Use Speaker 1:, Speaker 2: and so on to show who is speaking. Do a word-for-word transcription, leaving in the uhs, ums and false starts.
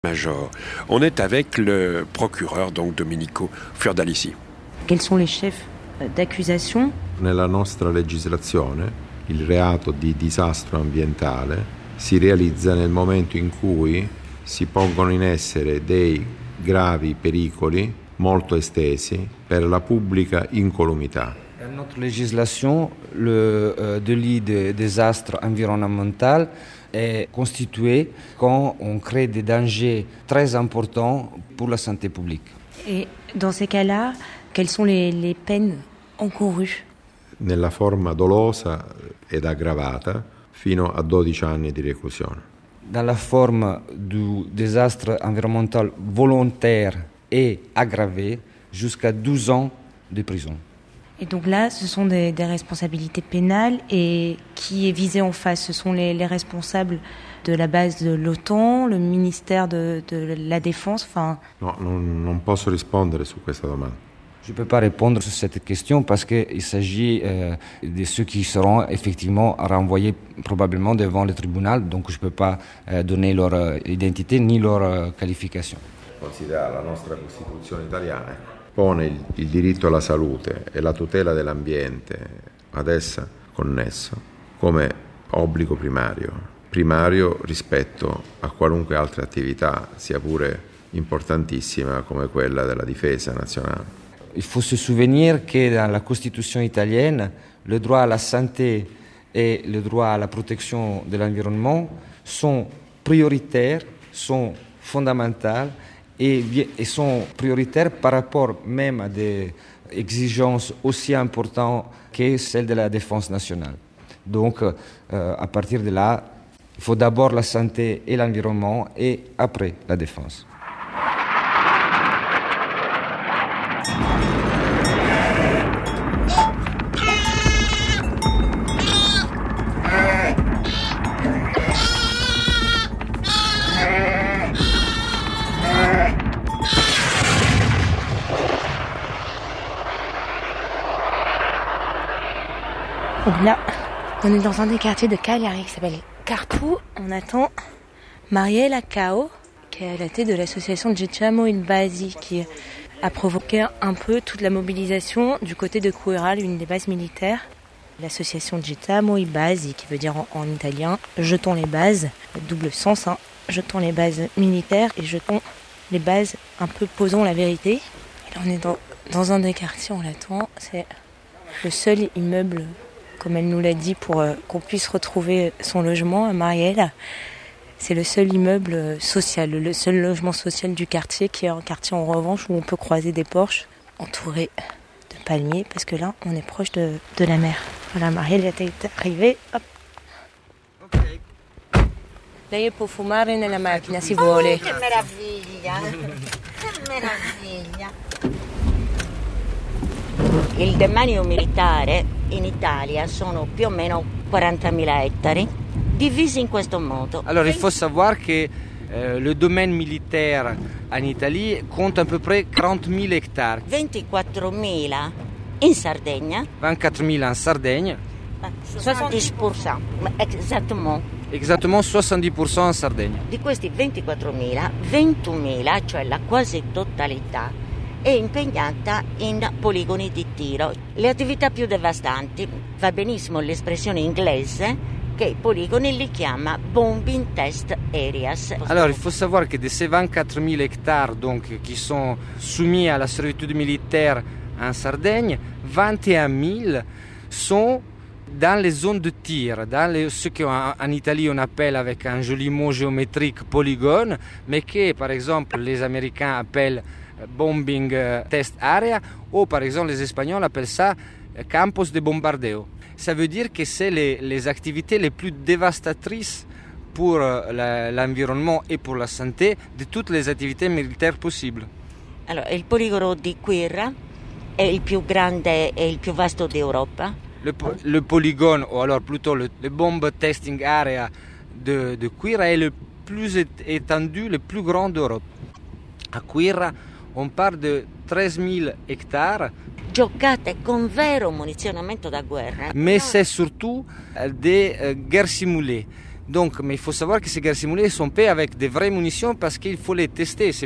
Speaker 1: Major. On est avec le procureur, donc Domenico Fiordalici.
Speaker 2: Quels sont les chefs d'accusation?
Speaker 3: Nella nostra legislazione il reato di disastro ambientale si realizza nel momento in cui si pongono in essere dei gravi pericoli molto estesi per la pubblica incolumità.
Speaker 4: Dans notre législation, le euh, délit de désastre environnemental est constitué quand on crée des dangers très importants pour la santé publique.
Speaker 2: Et dans ces cas-là, quelles sont les, les peines encourues?
Speaker 3: Nella forma dolosa ed aggravata fino a dodici anni di reclusione.
Speaker 4: Dans la forme du désastre environnemental volontaire et aggravé, jusqu'à douze ans de prison.
Speaker 2: Et donc là, ce sont des, des responsabilités pénales. Et qui est visé en face? Ce sont les, les responsables de la base de l'OTAN, le ministère de, de la Défense, enfin...
Speaker 3: No, non, non posso rispondere su questa domanda.
Speaker 4: Je ne peux pas répondre sur cette question parce qu'il s'agit euh, de ceux qui seront effectivement renvoyés probablement devant le tribunal, donc je ne peux pas euh, donner leur euh, identité ni leur euh, qualification.
Speaker 3: Considera la nostra Costituzione italiana pone il, il diritto alla salute e la tutela dell'ambiente ad essa connesso come obbligo primario, primario rispetto a qualunque altra attività, sia pure importantissima come quella della difesa nazionale.
Speaker 4: Il faut se souvenir que dans la Constitution italienne, le droit à la santé et le droit à la protection de l'environnement sont prioritaires, sont fondamentaux et, et sont prioritaires par rapport même à des exigences aussi importantes que celles de la défense nationale. Donc, euh, à partir de là, il faut d'abord la santé et l'environnement et après la défense.
Speaker 2: Donc là, on est dans un des quartiers de Cagliari qui s'appelle Carpu. On attend Mariella Cao, qui est à la tête de l'association Gettiamo il Basi, qui a provoqué un peu toute la mobilisation du côté de Quirra, l'une des bases militaires. L'association Gettiamo i Basi, qui veut dire en, en italien « jetons les bases », double sens, hein, jetons les bases militaires et jetons les bases un peu posons la vérité. Et là, on est dans, dans un des quartiers, on l'attend, c'est le seul immeuble, comme elle nous l'a dit, pour euh, qu'on puisse retrouver son logement à Marielle. C'est le seul immeuble social, le seul logement social du quartier, qui est un quartier en revanche où on peut croiser des porches entourés de palmiers, parce que là, on est proche de, de la mer. Voilà, Marielle est arrivée. Hop.
Speaker 5: Ok.
Speaker 2: Lei può fumare nella macchina, si vuole.
Speaker 5: Oh, che meraviglia! Che meraviglia! Il demanio militare in Italia sono più o meno quarantamila ettari, divisi in questo modo.
Speaker 4: Alors il faut savoir que euh, le domaine militaire en Italie compte à peu près quarante mille hectares.
Speaker 5: ventiquattromila in Sardegna.
Speaker 4: vingt-quatre mille en Sardaigne.
Speaker 5: soixante-dix pour cent, esattamente.
Speaker 4: Exactement soixante-dix pour cent en Sardegna.
Speaker 5: Di questi ventiquattromila, ventunomila, cioè la quasi totalità, è impegnata in poligoni di tiro. Le attività più devastanti, va benissimo l'espressione inglese, che i poligoni li chiama bombing test areas.
Speaker 4: Alors il faut savoir que de ces vingt-quatre mille hectares donc, qui sont soumis à la servitude militaire en Sardaigne, vingt et un mille sont dans les zones de tir, dans les, ce qu'en en Italie on appelle avec un joli mot géométrique polygone, mais que par exemple les Américains appellent bombing test area, ou par exemple les Espagnols appellent ça campos de bombardeo. Ça veut dire que c'est les, les activités les plus dévastatrices pour la, l'environnement et pour la santé de toutes les activités militaires possibles.
Speaker 5: Allora, il poligono di Quirra è il più grande e il più vasto d'Europa.
Speaker 4: Le, le polygone, ou alors plutôt le, le bomb testing area de, de Quirra est le plus étendu, le plus grand d'Europe. À Quirra, on parle de treize mille hectares.
Speaker 5: Giocate con vero munizionamento da guerra.
Speaker 4: Mais c'est surtout des euh, guerres simulées, Donc, mais il faut savoir que ces guerres simulées sont faites avec des vraies munitions parce qu'il faut les tester.